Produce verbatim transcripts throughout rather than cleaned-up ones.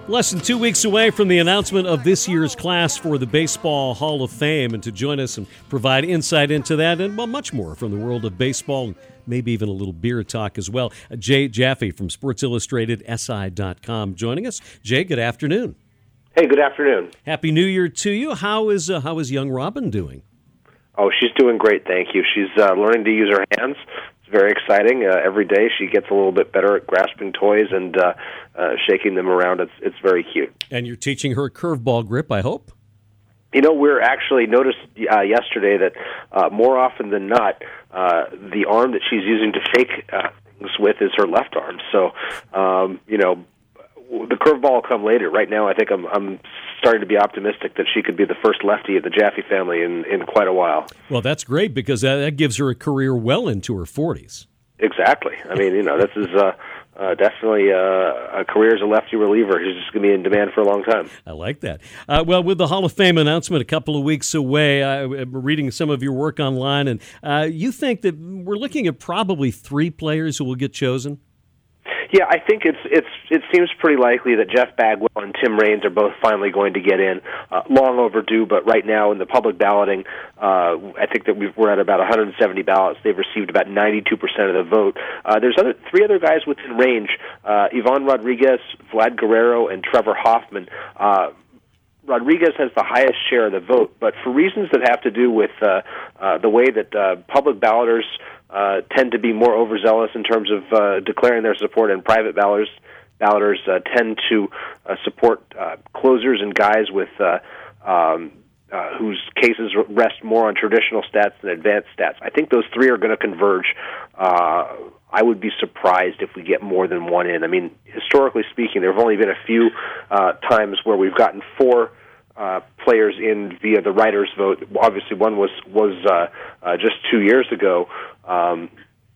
Less than two weeks away from the announcement of this year's class for the Baseball Hall of Fame, and to join us and provide insight into that and well, much more from the world of baseball, and maybe even a little beer talk as well, Jay Jaffe from Sports Illustrated S I dot com joining us. Jay, good afternoon. Hey, good afternoon. Happy New Year to you. How is uh, how is young Robin doing? Oh, she's doing great, thank you. She's uh, learning to use her hands. It's very exciting. Uh, every day she gets a little bit better at grasping toys and uh, uh, shaking them around. It's it's very cute. And you're teaching her curveball grip, I hope? You know, we're actually noticed uh, yesterday that uh, more often than not, uh, the arm that she's using to shake uh, things with is her left arm. So, um, you know, the curveball will come later. Right now, I think I'm I'm starting to be optimistic that she could be the first lefty of the Jaffe family in, in quite a while. Well, that's great because that, that gives her a career well into her forties. Exactly. I mean, you know, this is uh, uh, definitely uh, a career as a lefty reliever who's just going to be in demand for a long time. I like that. Uh, well, with the Hall of Fame announcement a couple of weeks away, I'm reading some of your work online, and uh, you think that we're looking at probably three players who will get chosen? Yeah, I think it's it's it seems pretty likely that Jeff Bagwell and Tim Raines are both finally going to get in. Uh, long overdue, but right now in the public balloting, uh, I think that we've, we're at about one hundred seventy ballots. They've received about ninety-two percent of the vote. Uh, there's other three other guys within range: uh, Ivan Rodriguez, Vlad Guerrero, and Trevor Hoffman. Uh, Rodriguez has the highest share of the vote, but for reasons that have to do with uh, uh, the way that uh, public balloters uh, tend to be more overzealous in terms of uh, declaring their support, and private balloters, balloters uh, tend to uh, support uh, closers and guys with uh, um, uh, whose cases rest more on traditional stats than advanced stats. I think those three are going to converge. Uh, I would be surprised if we get more than one in. I mean, historically speaking, there have only been a few uh, times where we've gotten four uh, players in via the writer's vote. Obviously, one was was uh, uh, just two years ago um,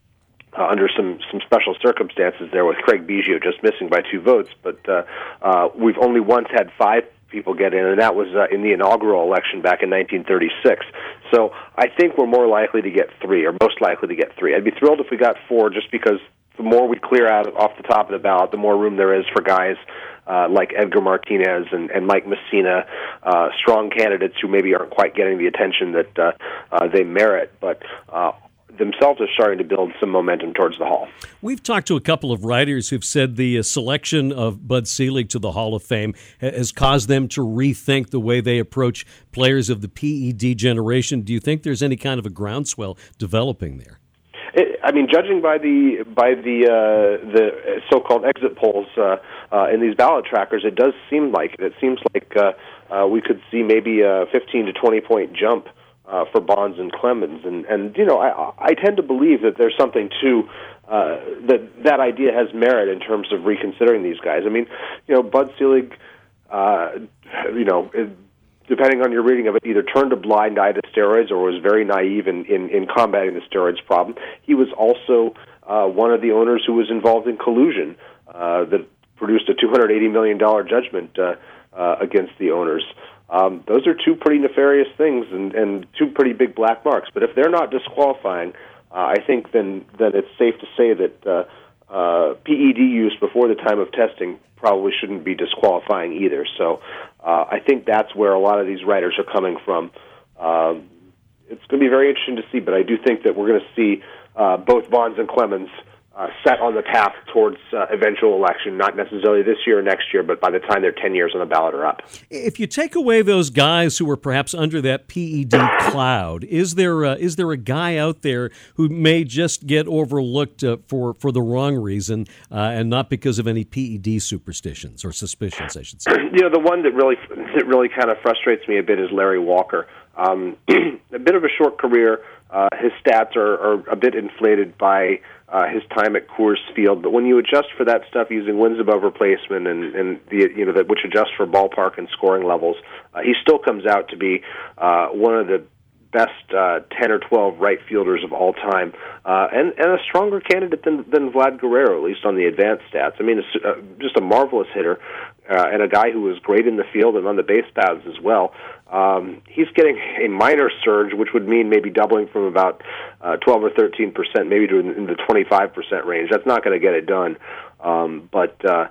uh, under some, some special circumstances there with Craig Biggio just missing by two votes. But uh, uh, we've only once had five people get in, and that was uh, in the inaugural election back in nineteen thirty-six. So I think we're more likely to get three, or most likely to get three. I'd be thrilled if we got four, just because the more we clear out off the top of the ballot, the more room there is for guys uh, like Edgar Martinez and, and Mike Messina, uh, strong candidates who maybe aren't quite getting the attention that uh, uh, they merit, but uh, themselves are starting to build some momentum towards the Hall. We've talked to a couple of writers who've said the uh, selection of Bud Selig to the Hall of Fame has caused them to rethink the way they approach players of the P E D generation. Do you think there's any kind of a groundswell developing there? It, I mean, judging by the by the uh, the so-called exit polls uh, uh, in these ballot trackers, it does seem like it. It seems like uh, uh, we could see maybe a fifteen to twenty point jump Uh, for Bonds and Clemens, and and you know I I tend to believe that there's something to uh, that that idea has merit in terms of reconsidering these guys. I mean, you know, Bud Selig, uh, you know, it, depending on your reading of it, either turned a blind eye to steroids or was very naive in in, in combating the steroids problem. He was also uh, one of the owners who was involved in collusion uh, that produced a two hundred eighty million dollars judgment uh, uh, against the owners. Um, those are two pretty nefarious things and, and two pretty big black marks. But if they're not disqualifying, uh, I think then, then it's safe to say that uh, uh, P E D use before the time of testing probably shouldn't be disqualifying either. So uh, I think that's where a lot of these writers are coming from. Um, it's going to be very interesting to see, but I do think that we're going to see uh, both Bonds and Clemens Uh, set on the path towards uh, eventual election, not necessarily this year or next year, but by the time they're ten years on the ballot or up. If you take away those guys who are perhaps under that P E D cloud, is there uh, is there a guy out there who may just get overlooked uh, for, for the wrong reason uh, and not because of any P E D superstitions or suspicions, I should say? You know, the one that really that really kind of frustrates me a bit is Larry Walker. Um, a bit of a short career. Uh, his stats are, are a bit inflated by uh, his time at Coors Field, but when you adjust for that stuff using wins above replacement and, and the you know that which adjusts for ballpark and scoring levels, uh, he still comes out to be uh, one of the best uh, ten or twelve right fielders of all time, uh, and and a stronger candidate than than Vlad Guerrero, at least on the advanced stats. I mean, it's uh, just a marvelous hitter uh, and a guy who was great in the field and on the base paths as well. Um, he's getting a minor surge, which would mean maybe doubling from about uh, twelve or thirteen percent, maybe to in the twenty-five percent range. That's not going to get it done, um, but uh,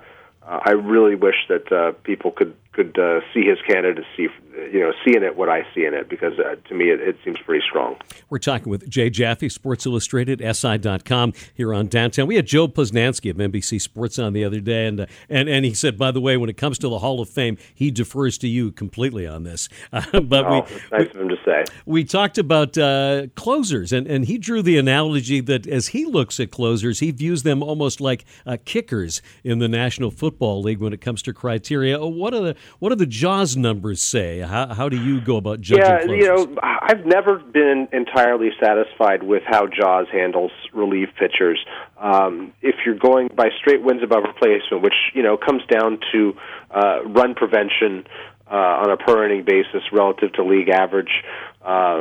uh, I really wish that uh, people could could uh, see his candidacy, you know, see in it what I see in it, because uh, to me it, it seems pretty strong. We're talking with Jay Jaffe, Sports Illustrated, S I dot com, here on Downtown. We had Joe Posnanski of N B C Sports on the other day, and uh, and and he said, by the way, when it comes to the Hall of Fame, he defers to you completely on this. Uh, but oh, we, it's nice we, of him to say. We talked about uh, closers, and, and he drew the analogy that as he looks at closers, he views them almost like uh, kickers in the National Football League when it comes to criteria. What are the what do the Jaws numbers say? How how do you go about judging yeah, closers? you know, I've never been entirely satisfied with how Jaws handles relief pitchers. Um, if you're going by straight wins above replacement, which, you know, comes down to uh, run prevention uh, on a per inning basis relative to league average, uh,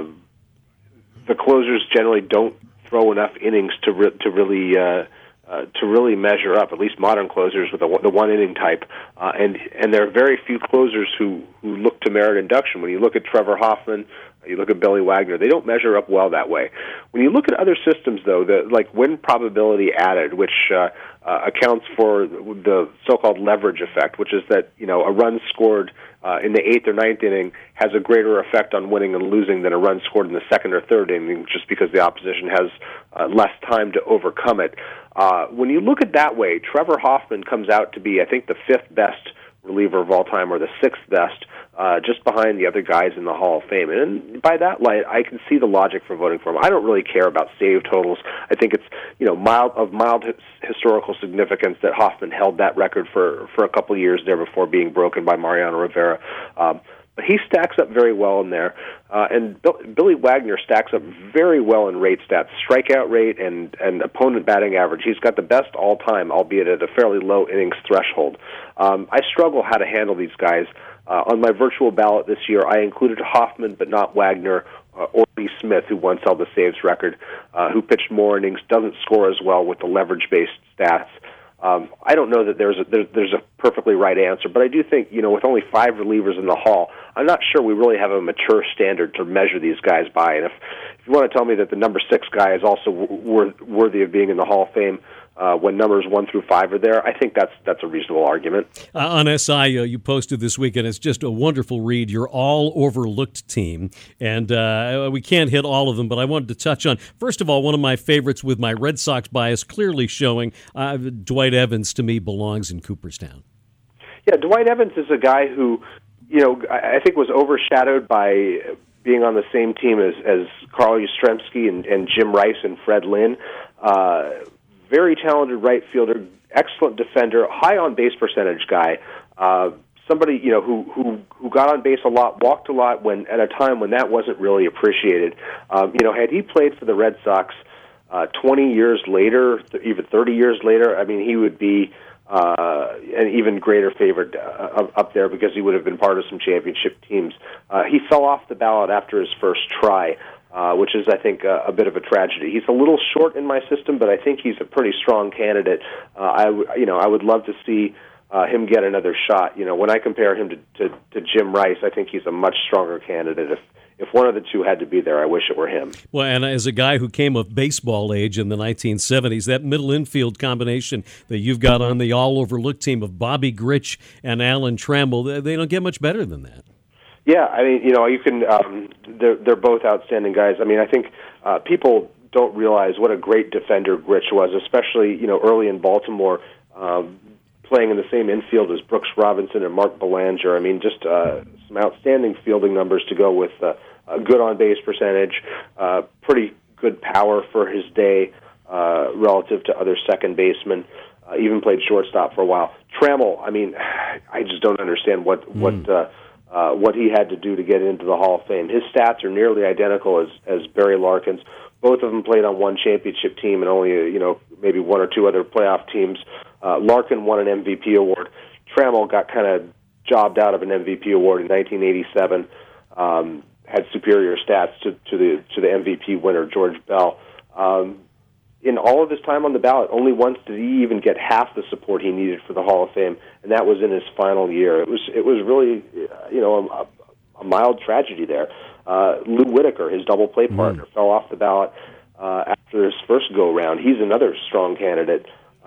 the closers generally don't throw enough innings to re- to really uh, Uh, to really measure up, at least modern closers with the, the one-inning type. Uh, and and there are very few closers who, who look to merit induction. When you look at Trevor Hoffman, you look at Billy Wagner, they don't measure up well that way. When you look at other systems, though, the, like win probability added, which uh, uh, accounts for the so-called leverage effect, which is that, you know, a run scored uh, in the eighth or ninth inning has a greater effect on winning and losing than a run scored in the second or third inning, just because the opposition has uh, less time to overcome it. Uh, when you look at that way, Trevor Hoffman comes out to be, I think, the fifth best reliever of all time, or the sixth best, uh, just behind the other guys in the Hall of Fame. And by that light, I can see the logic for voting for him. I don't really care about save totals. I think it's, you know, mild of mild his, historical significance that Hoffman held that record for, for a couple of years there before being broken by Mariano Rivera. Um, But he stacks up very well in there. Uh, and Bill, Billy Wagner stacks up very well in rate stats, strikeout rate and, and opponent batting average. He's got the best all-time, albeit at a fairly low innings threshold. Um, I struggle how to handle these guys. Uh, on my virtual ballot this year, I included Hoffman, but not Wagner, uh, or Lee Smith, who once held the saves record, uh, who pitched more innings, doesn't score as well with the leverage-based stats. Um, I don't know that there's a, there's, there's a perfectly right answer, but I do think, you know, with only five relievers in the Hall, I'm not sure we really have a mature standard to measure these guys by. And if, if you want to tell me that the number six guy is also w- worthy of being in the Hall of Fame uh, when numbers one through five are there, I think that's that's a reasonable argument. Uh, on S I, uh, you posted this week, and it's just a wonderful read. Your all overlooked team, and uh, we can't hit all of them, but I wanted to touch on, first of all, one of my favorites with my Red Sox bias clearly showing. Uh, Dwight Evans, to me, belongs in Cooperstown. Yeah, Dwight Evans is a guy who, you know, I think was overshadowed by being on the same team as, as Carl Yastrzemski and, and Jim Rice and Fred Lynn. Uh, very talented right fielder, excellent defender, high on base percentage guy. Uh, somebody, you know, who, who who got on base a lot, walked a lot when at a time when that wasn't really appreciated. Um, you know, had he played for the Red Sox uh, twenty years later, even thirty years later, I mean, he would be Uh, an even greater favorite uh, up there because he would have been part of some championship teams. Uh, he fell off the ballot after his first try, uh, which is, I think, uh, a bit of a tragedy. He's a little short in my system, but I think he's a pretty strong candidate. Uh, I, w- you know, I would love to see uh, him get another shot. You know, when I compare him to, to, to Jim Rice, I think he's a much stronger candidate. If If one of the two had to be there, I wish it were him. Well, and as a guy who came of baseball age in the nineteen seventies, that middle infield combination that you've got on the all-overlooked team of Bobby Grich and Alan Trammell, they don't get much better than that. Yeah, I mean, you know, you can. Um, they're they're both outstanding guys. I mean, I think uh, people don't realize what a great defender Grich was, especially, you know, early in Baltimore, um, playing in the same infield as Brooks Robinson and Mark Belanger. I mean, just uh, some outstanding fielding numbers to go with uh, a good on-base percentage, uh, pretty good power for his day uh, relative to other second basemen. Uh, even played shortstop for a while. Trammell, I mean, I just don't understand what mm. what uh, uh, what he had to do to get into the Hall of Fame. His stats are nearly identical as as Barry Larkin's. Both of them played on one championship team and only, you know, maybe one or two other playoff teams. Uh, Larkin won an M V P award. Trammell got kind of jobbed out of an M V P award in nineteen eighty-seven. Um, had superior stats to, to the to the M V P winner, George Bell. Um, in all of his time on the ballot, only once did he even get half the support he needed for the Hall of Fame, and that was in his final year. It was it was really, you know, a, a mild tragedy there. Uh, Lou Whitaker, his double play partner, mm. fell off the ballot uh, after his first go-round. He's another strong candidate.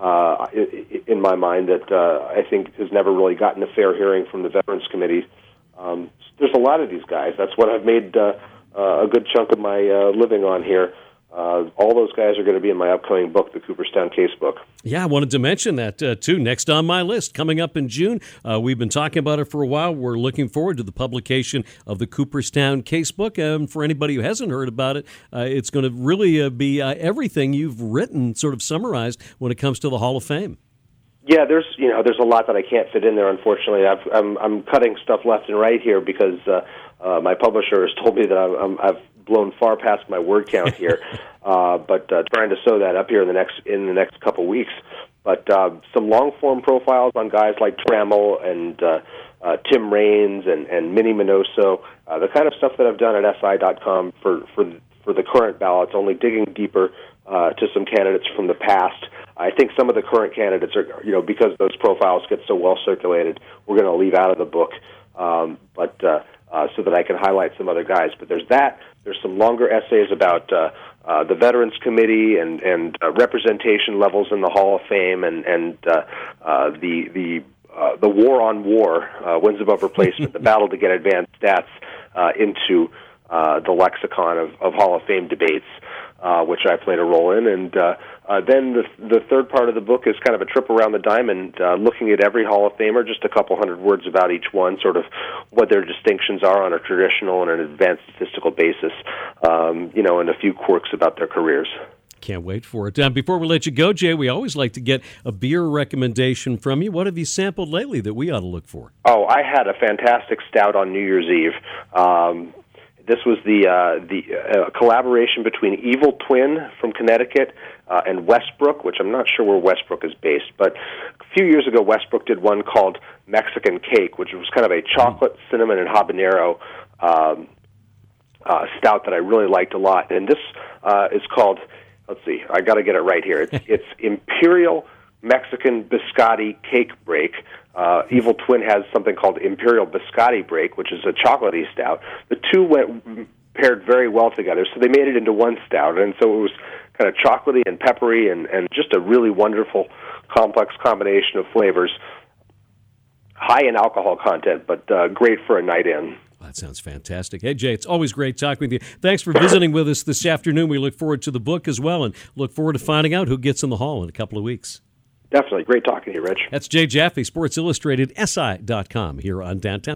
uh, in my mind that uh, I think has never really gotten a fair hearing from the Veterans Committee. Um, there's a lot of these guys. That's what I've made uh, uh, a good chunk of my uh, living on here. Uh, all those guys are going to be in my upcoming book, the Cooperstown Case Book. Yeah, I wanted to mention that, uh, too. Next on my list, coming up in June. Uh, we've been talking about it for a while. We're looking forward to the publication of the Cooperstown Case Book. Um, for anybody who hasn't heard about it, uh, it's going to really uh, be uh, everything you've written sort of summarized when it comes to the Hall of Fame. Yeah, there's you know there's a lot that I can't fit in there. Unfortunately, I've, I'm I'm cutting stuff left and right here because uh, uh, my publisher has told me that I'm, I'm, I've blown far past my word count here. uh, but uh, trying to sew that up here in the next in the next couple weeks. But uh, some long form profiles on guys like Trammell and uh, uh, Tim Raines and, and Minnie Minoso, uh, the kind of stuff that I've done at S I dot com for for for the current ballots, only digging deeper uh, to some candidates from the past. I think some of the current candidates are, you know, because those profiles get so well circulated, we're going to leave out of the book, um, but uh, uh, so that I can highlight some other guys. But there's that. There's some longer essays about uh, uh, the Veterans Committee and and uh, representation levels in the Hall of Fame and and uh, uh, the the uh, the war on war, uh, wins above replacement, the battle to get advanced stats uh, into uh, the lexicon of, of Hall of Fame debates. Uh, which I played a role in, and uh, uh, then the the third part of the book is kind of a trip around the diamond, uh, looking at every Hall of Famer, just a couple hundred words about each one, sort of what their distinctions are on a traditional and an advanced statistical basis, um, you know, and a few quirks about their careers. Can't wait for it. Uh, before we let you go, Jay, we always like to get a beer recommendation from you. What have you sampled lately that we ought to look for? Oh, I had a fantastic stout on New Year's Eve. Um, This was the uh, the uh, collaboration between Evil Twin from Connecticut uh, and Westbrook, which I'm not sure where Westbrook is based. But a few years ago, Westbrook did one called Mexican Cake, which was kind of a chocolate, cinnamon, and habanero um, uh, stout that I really liked a lot. And this uh, is called, let's see, I got to get it right here. It's, it's Imperial Mexican Biscotti Cake Break. Uh, Evil Twin has something called Imperial Biscotti Break, which is a chocolatey stout. The two went paired very well together, so they made it into one stout, and so it was kind of chocolatey and peppery and, and just a really wonderful, complex combination of flavors. High in alcohol content, but uh, great for a night in. That sounds fantastic. Hey, Jay, it's always great talking with you. Thanks for visiting with us this afternoon. We look forward to the book as well and look forward to finding out who gets in the hall in a couple of weeks. Definitely. Great talking to you, Rich. That's Jay Jaffe, Sports Illustrated, S I dot com here on Downtown.